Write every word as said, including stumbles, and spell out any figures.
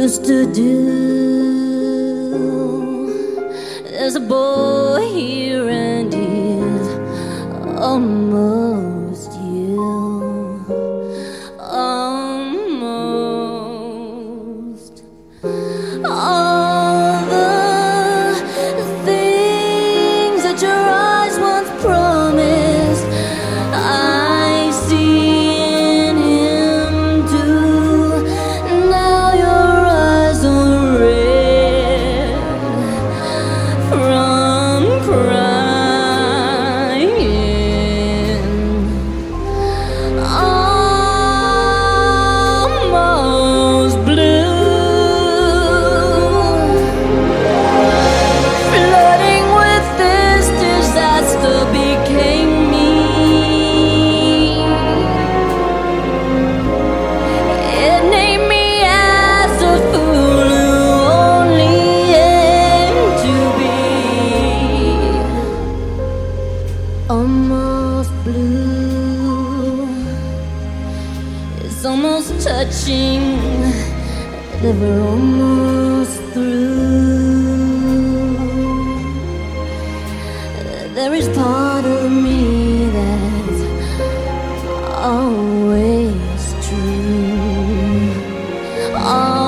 used to do. There's a boy here and he's almost you. Almost. All the things that your eyes once promised, I see in him too. Now your eyes are red from crying. Almost blue. Flooding with this disaster became me. It named me as a fool who only aimed to be almost blue. It's almost touching that we're almost through. There is part of me that's always true.